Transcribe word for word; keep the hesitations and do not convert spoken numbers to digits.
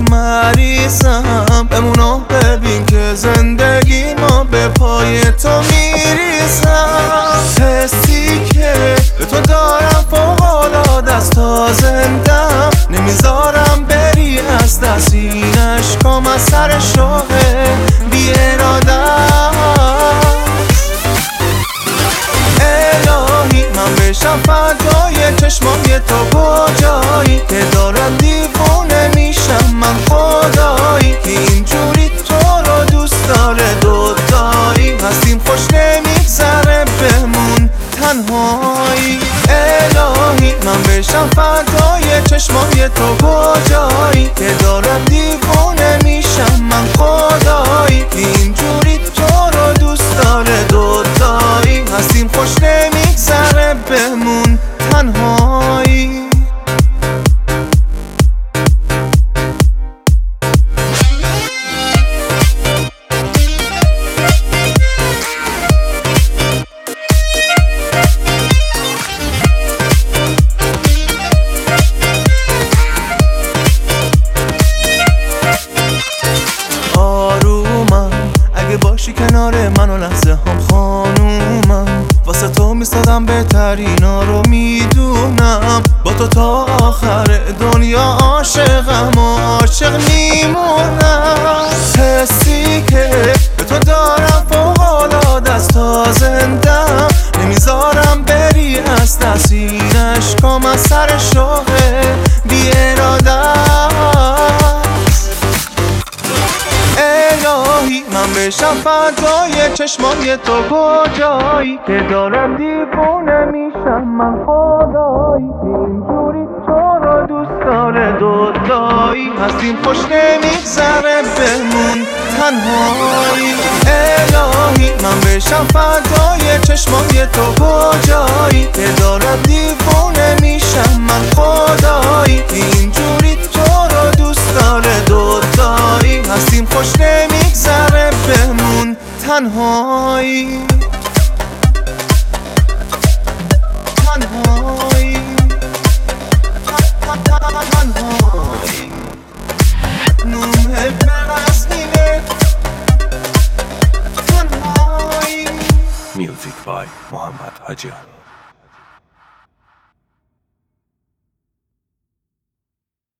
برات مریضم، بمونو ببین که زندگی ما به پای تو میریزم. حسی که به تو دارم فوق‌العاده است، تا زندم نمیذارم بری از دست. این عشقام از سر شوق بی اراده است. الهی من بشم فدای چشمای تو کجایی که دارم دیوونه میشم من خدایی که اینجوری تو رو دوست داره. دوتایی هستیم خوش نمیگذره بمون تنهایی. الهی من بشم فدای چشمای تو کجایی که دارم دیوونه میشم من خدایی که اینجوری تو رو دوست داره. دوتایی هستیم خوش نمیگذره بمون تنهایی. باشی کنار من و لحظه هم خانومم، واسه تو میستادم بهترینا رو میدونم. با تو تا آخر دنیا عاشقم و عاشق میمونم. حسی که به تو دارم فوق‌العاده است، تا زندم نمیذارم بری از دست. این عشقام از سر شوق بی اراده است. الهی من بشم فدای چشمای تو کجایی که دارم دیوونه میشم من خدایی که اینجوری تو رو دوست داره. دوتایی هستیم خوش نمیگذره بمون تنهایی. الهی من بشم فدای چشمای تو کجایی که دارم دیوونه میشم من خدایی که اینجوری تو رو دوست داره. دوتایی هستیم خوش نمیگذره بمون تنهایی. تنهایی تنهایی نومه برسنینه تنهایی. Music by Muhammad Hajian.